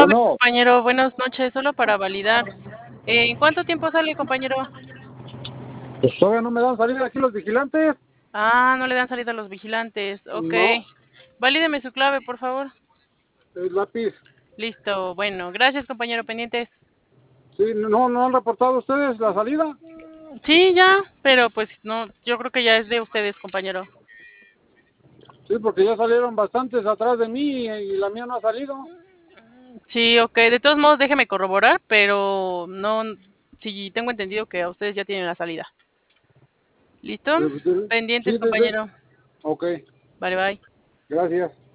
Bueno, compañero, buenas noches, solo para validar. ¿En cuánto tiempo sale, compañero? pues todavía no me dan salida aquí los vigilantes. Ah, no le dan salida a los vigilantes. Ok. No, Valídeme su clave, por favor. el lápiz. Listo. Bueno, gracias, compañero, pendientes. Sí, no han reportado ustedes la salida. Sí, ya, pero pues no, yo creo que ya es de ustedes, compañero. Sí, porque ya salieron bastantes atrás de mí y la mía no ha salido. Sí, ok. De todos modos, déjeme corroborar, pero no, sí tengo entendido que a ustedes ya tienen la salida. ¿Listo? Sí, Pendientes, sí, compañero. ok, Vale, bye. gracias.